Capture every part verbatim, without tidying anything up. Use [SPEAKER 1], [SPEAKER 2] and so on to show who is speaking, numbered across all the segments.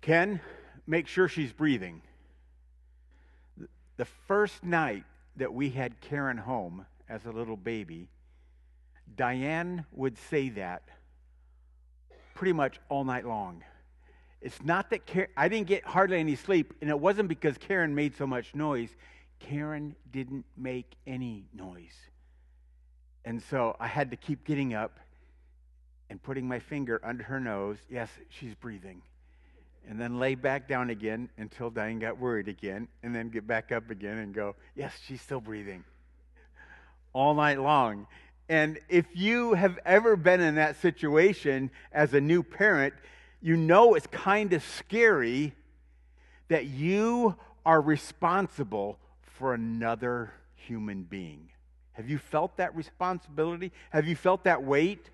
[SPEAKER 1] Ken, make sure she's breathing. The first night that we had Karen home as a little baby, Diane would say that pretty much all night long. It's not that Karen, I didn't get hardly any sleep, and it wasn't because Karen made so much noise. Karen didn't make any noise. And so I had to keep getting up and putting my finger under her nose. Yes, she's breathing. And then lay back down again until Diane got worried again, and then get back up again and go, yes, she's still breathing. All night long. And if you have ever been in that situation as a new parent, you know it's kind of scary that you are responsible for another human being. Have you felt that responsibility? Have you felt that weight?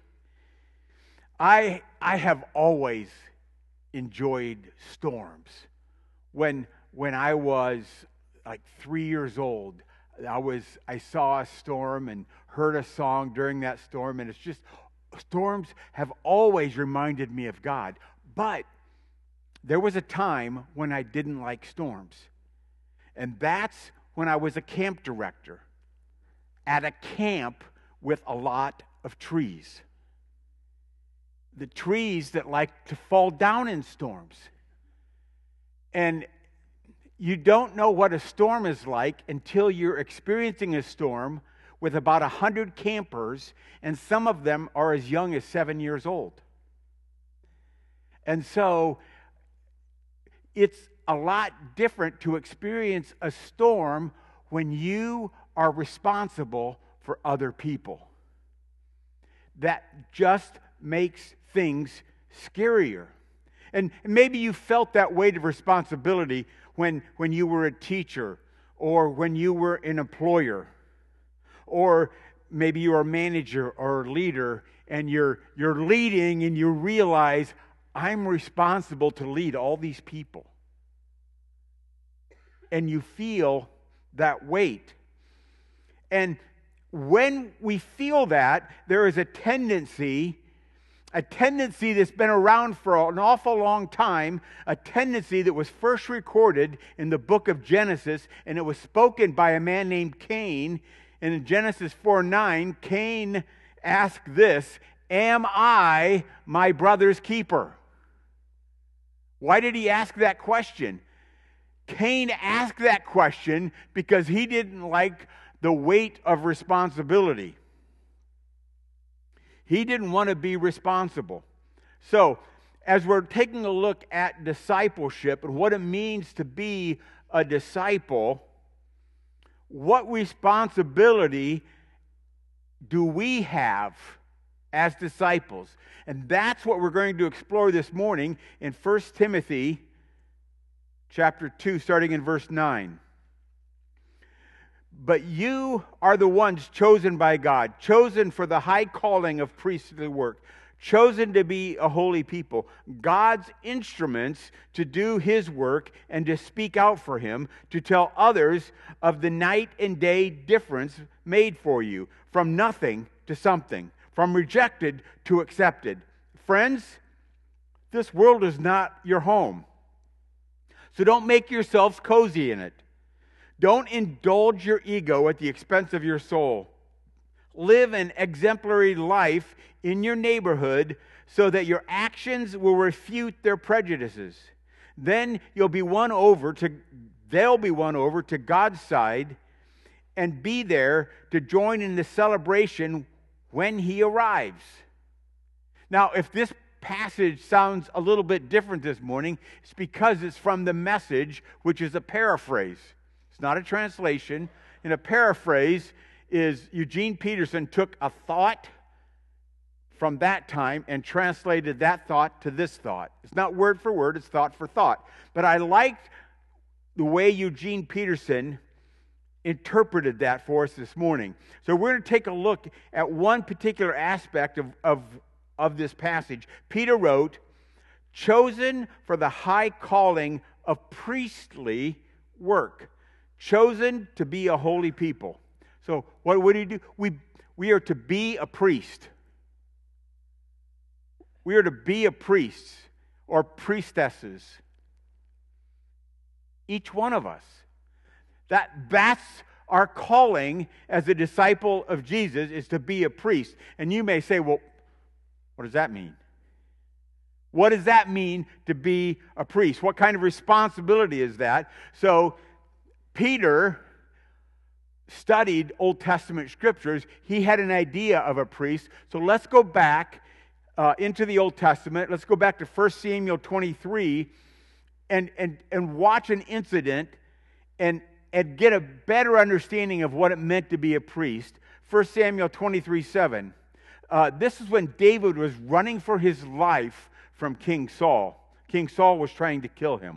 [SPEAKER 1] I I have always enjoyed storms. When when I was like three years old, I was I saw a storm and heard a song during that storm, and it's just storms have always reminded me of God. But there was a time when I didn't like storms. And that's when I was a camp director at a camp with a lot of trees. The trees that like to fall down in storms. And you don't know what a storm is like until you're experiencing a storm with about a hundred campers, and some of them are as young as seven years old. And so it's a lot different to experience a storm when you are responsible for other people. That just makes things scarier. And maybe you felt that weight of responsibility when, when you were a teacher, or when you were an employer, or maybe you're a manager or a leader, and you're, you're leading and you realize, I'm responsible to lead all these people. And you feel that weight. And when we feel that, there is a tendency, a tendency that's been around for an awful long time, a tendency that was first recorded in the book of Genesis, and it was spoken by a man named Cain. And in Genesis four nine, Cain asked this, "Am I my brother's keeper?" Why did he ask that question? Cain asked that question because he didn't like the weight of responsibility. He didn't want to be responsible. So, as we're taking a look at discipleship and what it means to be a disciple, what responsibility do we have as disciples? And that's what we're going to explore this morning in First Timothy chapter two, starting in verse nine. But you are the ones chosen by God, chosen for the high calling of priestly work, chosen to be a holy people, God's instruments to do His work and to speak out for Him, to tell others of the night and day difference made for you, from nothing to something, from rejected to accepted. Friends, this world is not your home. So don't make yourselves cozy in it. Don't indulge your ego at the expense of your soul. Live an exemplary life in your neighborhood so that your actions will refute their prejudices. Then you'll be won over to, they'll be won over to God's side and be there to join in the celebration when He arrives. Now, if this passage sounds a little bit different this morning, it's because it's from the Message, which is a paraphrase. It's not a translation. And a paraphrase is Eugene Peterson took a thought from that time and translated that thought to this thought. It's not word for word, it's thought for thought. But I liked the way Eugene Peterson interpreted that for us this morning. So we're going to take a look at one particular aspect of, of, of this passage. Peter wrote, chosen for the high calling of priestly work, chosen to be a holy people. So what would he do? We, we are to be a priest. We are to be a priest or priestesses. Each one of us. That, that's our calling as a disciple of Jesus, is to be a priest. And you may say, well, what does that mean? What does that mean to be a priest? What kind of responsibility is that? So, Peter studied Old Testament scriptures. He had an idea of a priest. So let's go back uh, into the Old Testament. Let's go back to First Samuel twenty-three and, and, and watch an incident and, and get a better understanding of what it meant to be a priest. First Samuel twenty-three seven. Uh, this is when David was running for his life from King Saul. King Saul was trying to kill him.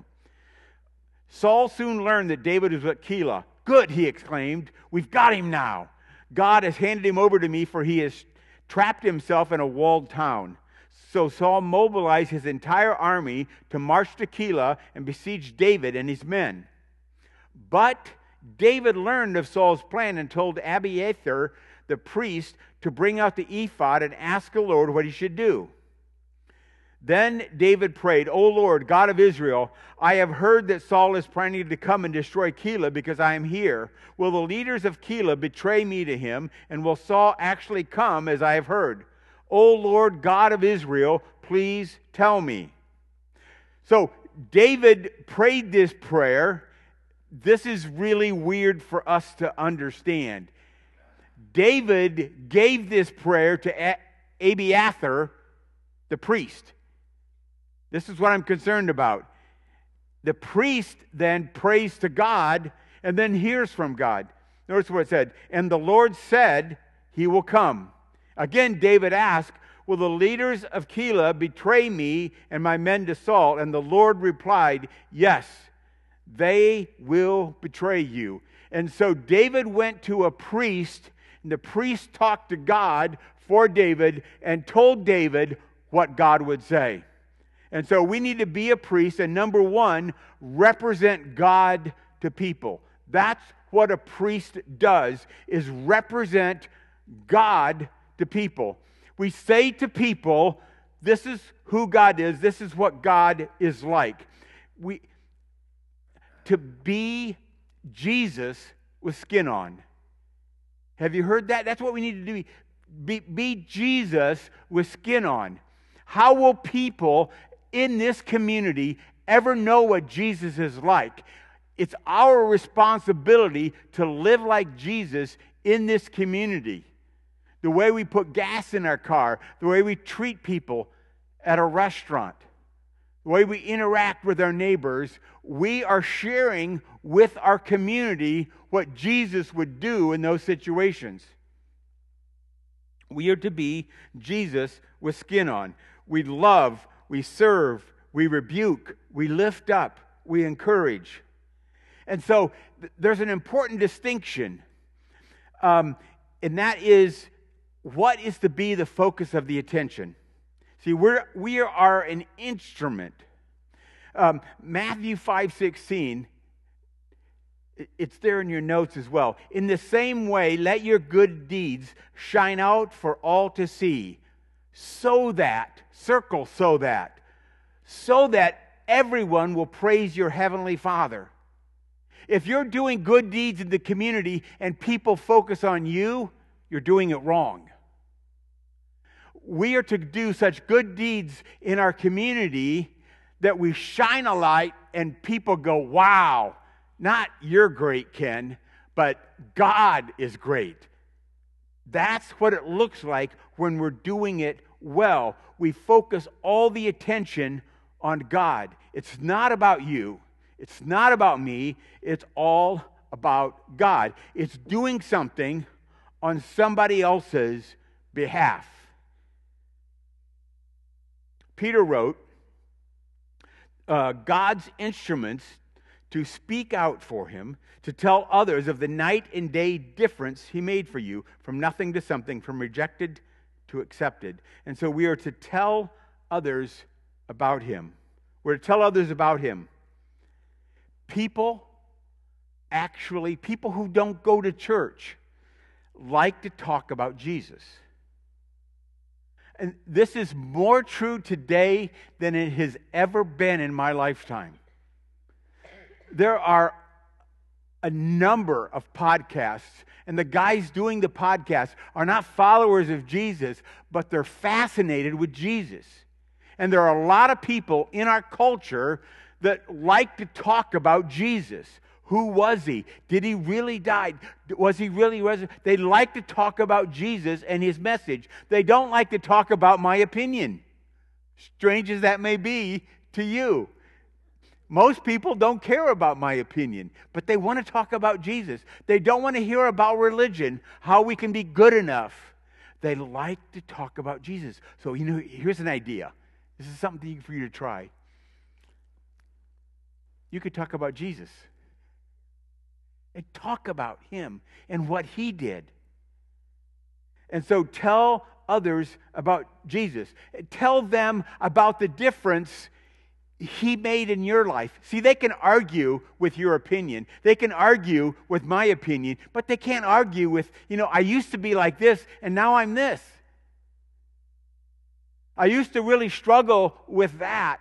[SPEAKER 1] Saul soon learned that David was at Keilah. Good, he exclaimed. We've got him now. God has handed him over to me, for he has trapped himself in a walled town. So Saul mobilized his entire army to march to Keilah and besiege David and his men. But David learned of Saul's plan and told Abiathar, the priest, to bring out the ephod and ask the Lord what he should do. Then David prayed, O Lord, God of Israel, I have heard that Saul is planning to come and destroy Keilah because I am here. Will the leaders of Keilah betray me to him, and will Saul actually come as I have heard? O Lord, God of Israel, please tell me. So David prayed this prayer. This is really weird for us to understand. David gave this prayer to Abiathar, the priest. This is what I'm concerned about. The priest then prays to God and then hears from God. Notice what it said. And the Lord said, he will come. Again, David asked, will the leaders of Keilah betray me and my men to Saul? And the Lord replied, yes, they will betray you. And so David went to a priest, and the priest talked to God for David and told David what God would say. And so we need to be a priest and, number one, represent God to people. That's what a priest does, is represent God to people. We say to people, this is who God is, this is what God is like. We, to be Jesus with skin on. Have you heard that? That's what we need to do. Be, be Jesus with skin on. How will people in this community ever know what Jesus is like? It's our responsibility to live like Jesus in this community. The way we put gas in our car, the way we treat people at a restaurant, the way we interact with our neighbors, we are sharing with our community what Jesus would do in those situations. We are to be Jesus with skin on. We love, we serve, we rebuke, we lift up, we encourage. And so th- there's an important distinction, um, and that is what is to be the focus of the attention. See, we're, we are an instrument. Um, Matthew five sixteen, it's there in your notes as well. In the same way, let your good deeds shine out for all to see, so that, circle so that, so that everyone will praise your heavenly Father. If you're doing good deeds in the community and people focus on you, you're doing it wrong. We are to do such good deeds in our community that we shine a light and people go, wow, not you're great, Ken, but God is great. That's what it looks like when we're doing it well. We focus all the attention on God. It's not about you. It's not about me. It's all about God. It's doing something on somebody else's behalf. Peter wrote, uh, God's instruments to speak out for him, to tell others of the night and day difference he made for you, from nothing to something, from rejected to accepted. And so we are to tell others about him. We're to tell others about him. People, actually, people who don't go to church like to talk about Jesus. And this is more true today than it has ever been in my lifetime. there are a number of podcasts, and the guys doing the podcasts are not followers of Jesus, but they're fascinated with Jesus. And there are a lot of people in our culture that like to talk about Jesus. Who was he? Did he really die? Was he really resurrected? They like to talk about Jesus and his message. They don't like to talk about my opinion. Strange as that may be to you. Most people don't care about my opinion, but they want to talk about Jesus. They don't want to hear about religion, how we can be good enough. They like to talk about Jesus. So, you know, here's an idea. This is something for you to try. You could talk about Jesus. And talk about him and what he did. And so tell others about Jesus. Tell them about the difference he made in your life. See, they can argue with your opinion. They can argue with my opinion, but they can't argue with, you know, I used to be like this and now I'm this. I used to really struggle with that.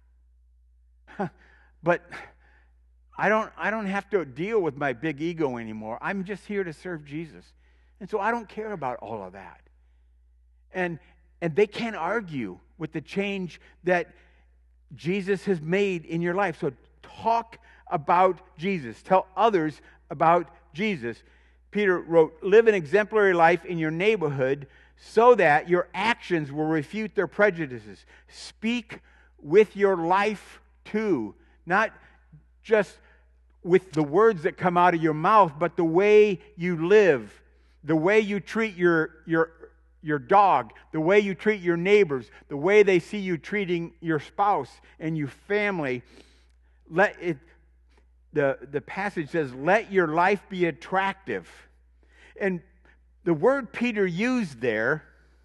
[SPEAKER 1] But I don't, I don't have to deal with my big ego anymore. I'm just here to serve Jesus. And so I don't care about all of that. And, and they can't argue with the change that Jesus has made in your life. So talk about Jesus. Tell others about Jesus. Peter wrote, live an exemplary life in your neighborhood so that your actions will refute their prejudices. Speak with your life too. Not just with the words that come out of your mouth, but the way you live, the way you treat your, your, your dog, the way you treat your neighbors, the way they see you treating your spouse and your family. Let it, the, the passage says, let your life be attractive. And the word Peter used there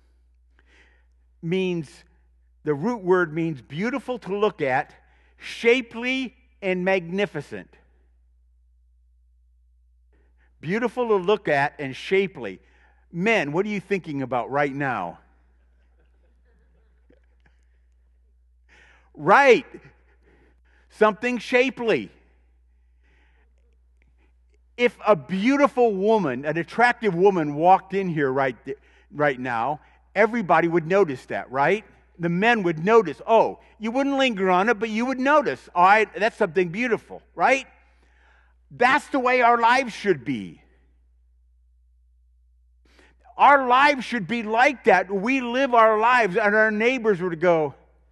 [SPEAKER 1] means, the root word means beautiful to look at, shapely and magnificent. Beautiful to look at and shapely. Men, what are you thinking about right now? Right. Something shapely. If a beautiful woman, an attractive woman walked in here right, right now, everybody would notice that, right? The men would notice. Oh, you wouldn't linger on it, but you would notice. All right, that's something beautiful, right? That's the way our lives should be. Our lives should be like that. We live our lives, and our neighbors would go,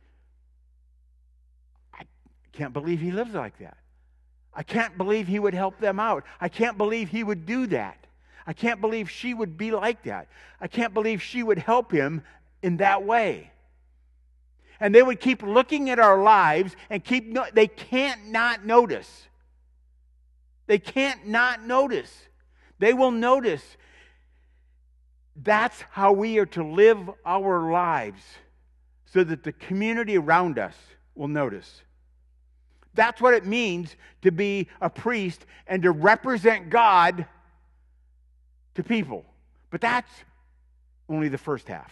[SPEAKER 1] I can't believe he lives like that. I can't believe he would help them out. I can't believe he would do that. I can't believe she would be like that. I can't believe she would help him in that way. And they would keep looking at our lives and keep, no, they can't not notice. They can't not notice. They will notice. That's how we are to live our lives so that the community around us will notice. That's what it means to be a priest and to represent God to people. But that's only the first half.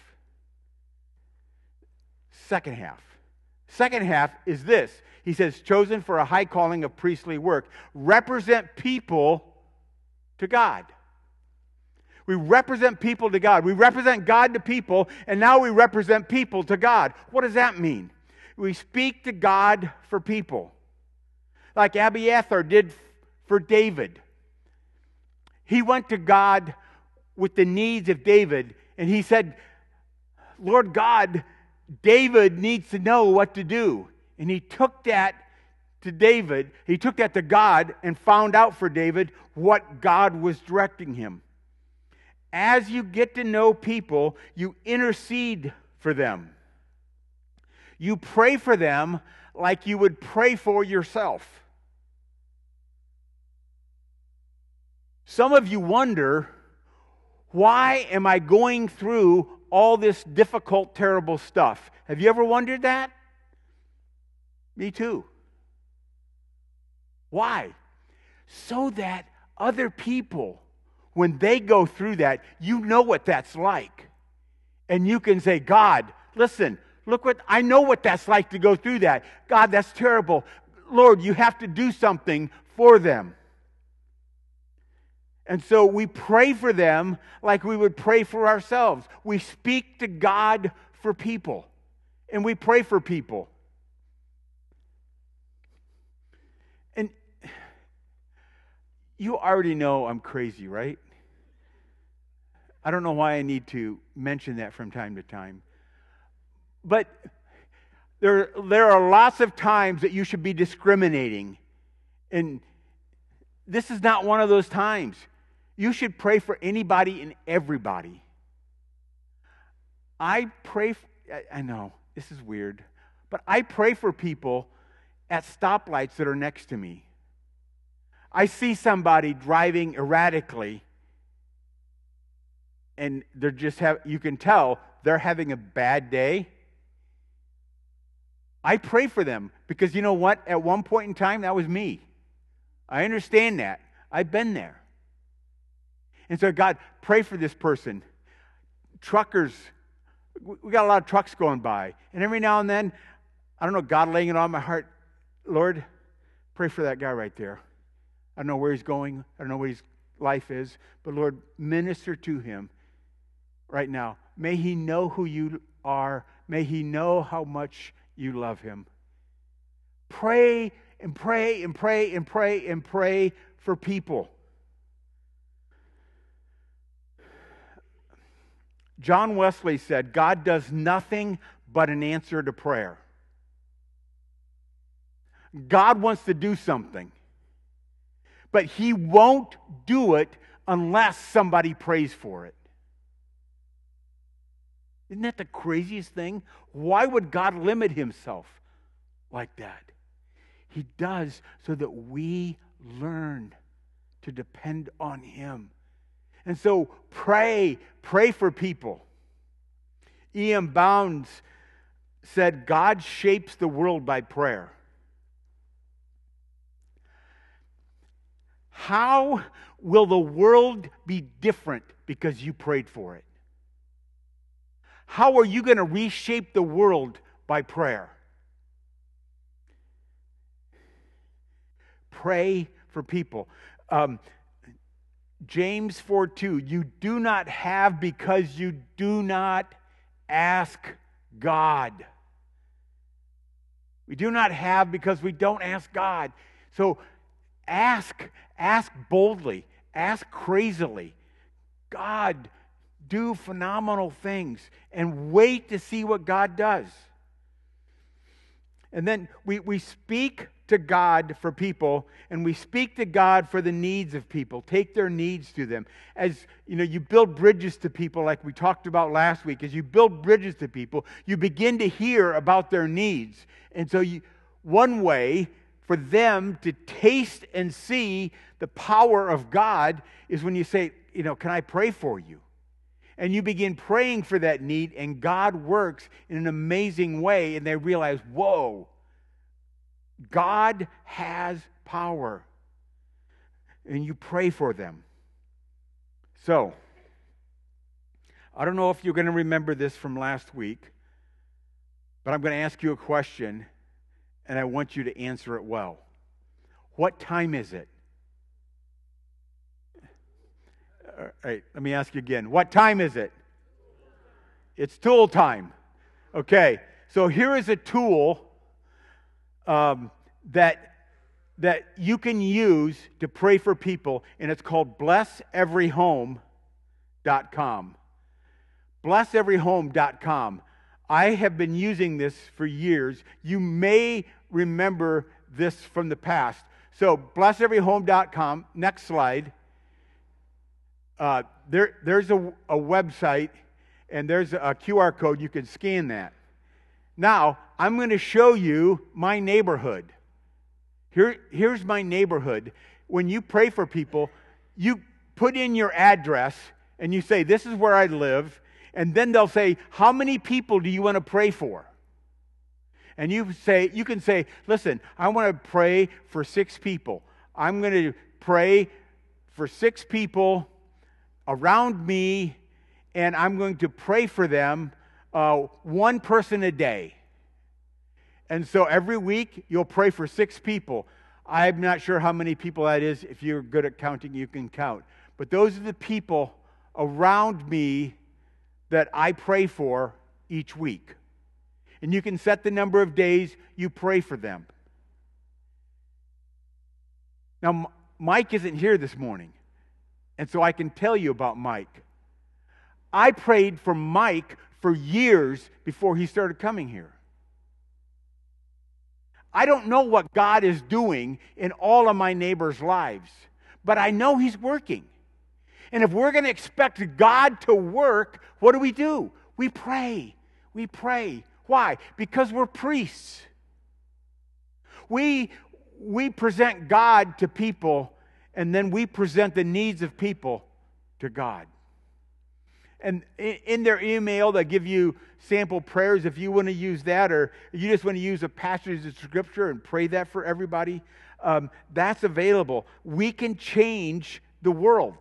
[SPEAKER 1] Second half. Second half is this. He says, chosen for a high calling of priestly work. Represent people to God. We represent people to God. We represent God to people, and now we represent people to God. What does that mean? We speak to God for people. Like Abiathar did for David. He went to God with the needs of David, and he said, Lord God, David needs to know what to do. And he took that to David, he took that to God and found out for David what God was directing him. As you get to know people, you intercede for them. You pray for them like you would pray for yourself. Some of you wonder, why am I going through all this difficult, terrible stuff? Have you ever wondered that? Me too. Why? So that other people, when they go through that, you know what that's like. And you can say, God, listen, look what, I know what that's like to go through that. God, that's terrible. Lord, you have to do something for them. And so we pray for them like we would pray for ourselves. We speak to God for people, and we pray for people. And you already know I'm crazy, right? I don't know why I need to mention that from time to time. But there, there are lots of times that you should be discriminating. And this is not one of those times. You should pray for anybody and everybody. I pray, for, I know, this is weird, but I pray for people at stoplights that are next to me. I see somebody driving erratically, and they're just have, you can tell they're having a bad day. I pray for them because you know what? At one point in time, that was me. I understand that. I've been there. And so, God, pray for this person. Truckers, we got a lot of trucks going by. And every now and then, I don't know, God laying it on my heart, Lord, pray for that guy right there. I don't know where he's going. I don't know what his life is. But Lord, minister to him right now. May he know who you are. May he know how much you love him. Pray and pray and pray and pray and pray for people. John Wesley said, God does nothing but an answer to prayer. God wants to do something, but he won't do it unless somebody prays for it. Isn't that the craziest thing? Why would God limit himself like that? He does so that we learn to depend on him. And so pray, pray for people. E M Bounds said, God shapes the world by prayer. How will the world be different because you prayed for it? How are you going to reshape the world by prayer? Pray for people. Um, James four two, you do not have because you do not ask God. We do not have because we don't ask God. So ask, ask boldly, ask crazily. God, do phenomenal things and wait to see what God does. And then we, we speak to God for people, and we speak to God for the needs of people. Take their needs to them. As you know, you build bridges to people like we talked about last week. As you build bridges to people, you begin to hear about their needs. And so you, one way for them to taste and see the power of God is when you say, you know, can I pray for you? And you begin praying for that need, and God works in an amazing way, and they realize, whoa, God has power. And you pray for them. So, I don't know if you're going to remember this from last week, but I'm going to ask you a question, and I want you to answer it well. What time is it? All right, let me ask you again. What time is it? It's tool time. Okay, so here is a tool um, that, that you can use to pray for people, and it's called bless every home dot com. bless every home dot com. I have been using this for years. You may remember this from the past. So bless every home dot com, next slide. Uh, there, there's a, a website, and there's a Q R code. You can scan that. Now, I'm going to show you my neighborhood. Here, here's my neighborhood. When you pray for people, you put in your address, and you say, this is where I live, and then they'll say, how many people do you want to pray for? And you say, you can say, listen, I want to pray for six people. I'm going to pray for six people around me, and I'm going to pray for them uh, one person a day. And so every week, you'll pray for six people. I'm not sure how many people that is. If you're good at counting, you can count. But those are the people around me that I pray for each week. And you can set the number of days you pray for them. Now, Mike isn't here this morning, and so I can tell you about Mike. I prayed for Mike for years before he started coming here. I don't know what God is doing in all of my neighbors' lives, but I know He's working. And if we're going to expect God to work, what do we do? We pray. We pray. Why? Because we're priests. We, we present God to people, and then we present the needs of people to God. And in their email, they give you sample prayers if you want to use that, or you just want to use a passage of Scripture and pray that for everybody. Um, that's available. We can change the world.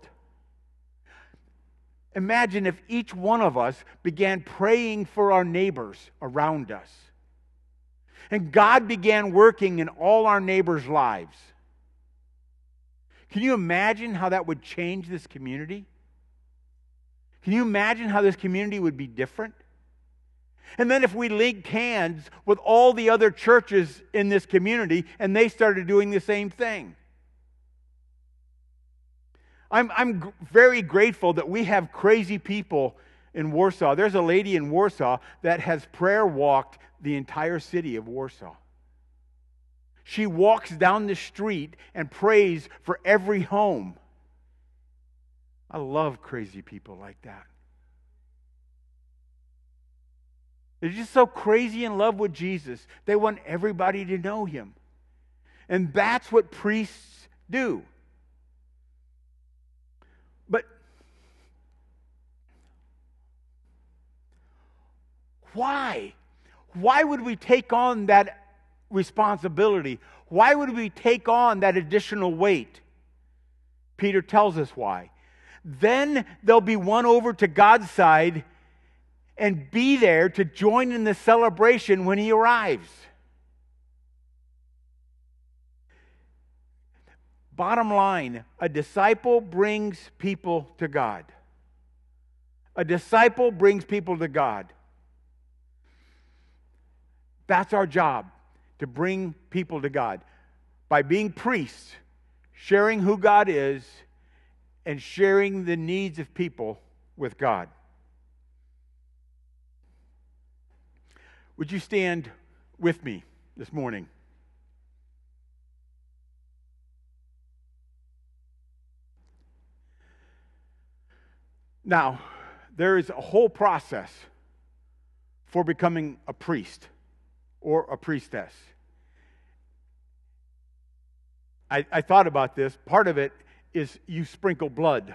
[SPEAKER 1] Imagine if each one of us began praying for our neighbors around us. And God began working in all our neighbors' lives. Can you imagine how that would change this community? Can you imagine how this community would be different? And then if we linked hands with all the other churches in this community and they started doing the same thing. I'm, I'm very grateful that we have crazy people in Warsaw. There's a lady in Warsaw that has prayer walked the entire city of Warsaw. She walks down the street and prays for every home. I love crazy people like that. They're just so crazy in love with Jesus. They want everybody to know Him. And that's what priests do. But why? Why would we take on that responsibility? Why would we take on that additional weight? Peter tells us why. Then they'll be won over to God's side and be there to join in the celebration when He arrives. Bottom line, a disciple brings people to God. A disciple brings people to God. That's our job, to bring people to God. By being priests, sharing who God is, and sharing the needs of people with God. Would you stand with me this morning? Now, there is a whole process for becoming a priest or a priestess. I, I thought about this. Part of it is you sprinkle blood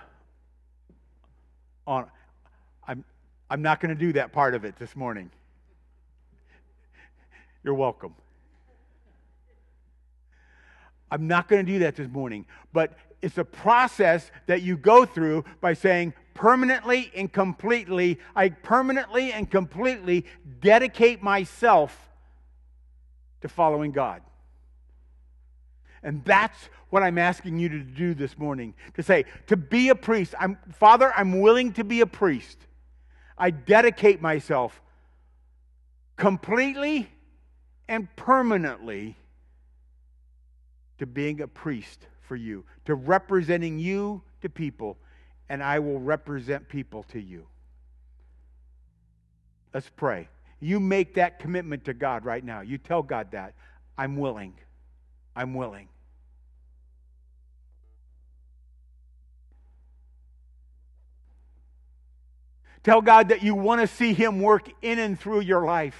[SPEAKER 1] on. I'm, I'm not going to do that part of it this morning. You're welcome. I'm not going to do that this morning. But it's a process that you go through by saying, permanently and completely, I permanently and completely dedicate myself to following God. And that's what I'm asking you to do this morning. To say, to be a priest. I'm, Father, I'm willing to be a priest. I dedicate myself completely and permanently to being a priest for you, to representing you to people, and I will represent people to you. Let's pray. You make that commitment to God right now. You tell God that. I'm willing. I'm willing. Tell God that you want to see Him work in and through your life.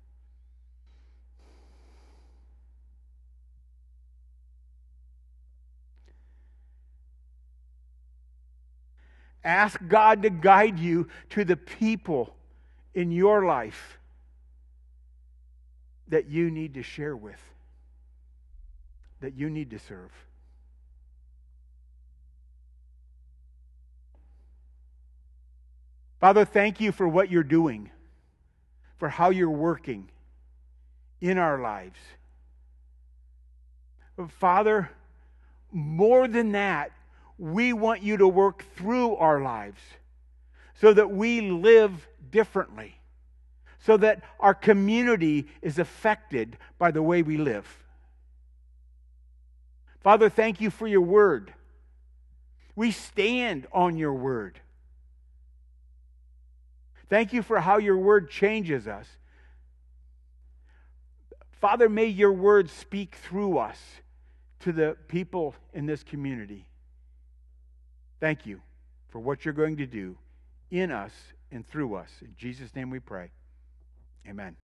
[SPEAKER 1] Ask God to guide you to the people in your life that you need to share with, that you need to serve. Father, thank you for what you're doing, for how you're working in our lives. Father, more than that, we want you to work through our lives so that we live differently, so that our community is affected by the way we live. Father, thank you for your word. We stand on your word. Thank you for how your word changes us. Father, may your word speak through us to the people in this community. Thank you for what you're going to do in us and through us. In Jesus' name we pray. Amen.